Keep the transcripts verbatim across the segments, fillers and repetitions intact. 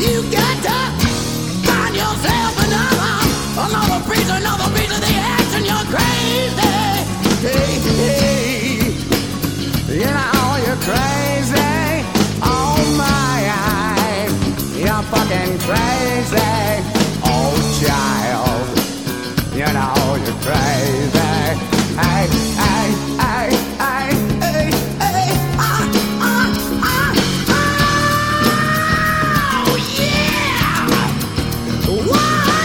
You got to find yourself another, another piece, another piece of the action. You're crazy. Hey, hey, you know you're crazy. Oh my, you're fucking crazy. Oh child, you know you're crazy. Hey, hey, hey, hey, hey, hey, ah, ah, ah, ah. Oh yeah! Why?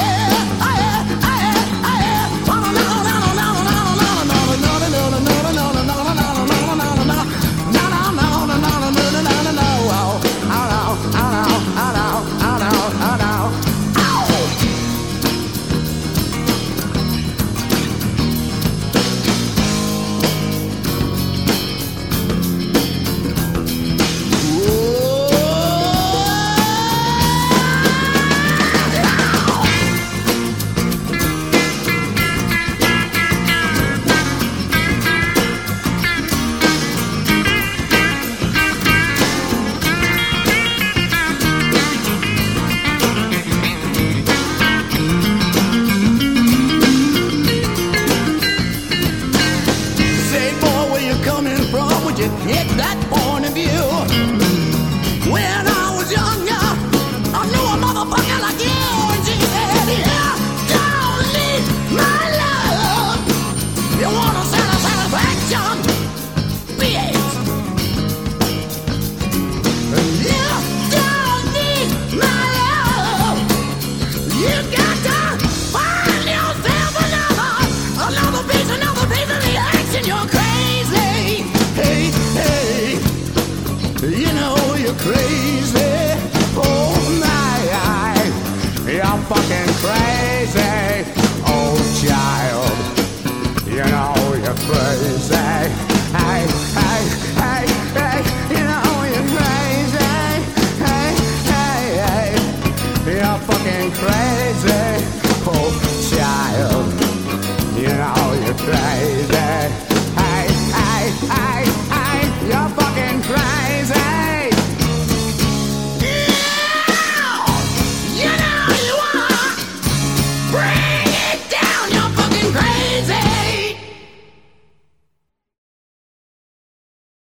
Get that point of view. When I was younger, I knew a motherfucker like you, and she said, yeah, don't need my love. You want a satisfaction, bitch. You don't need my love. You got to find yourself another, another piece, another piece of the action. You're crazy. Hey, hey, you know you're crazy. Oh my, you're fucking crazy. Oh child, you know you're crazy. Hey, hey.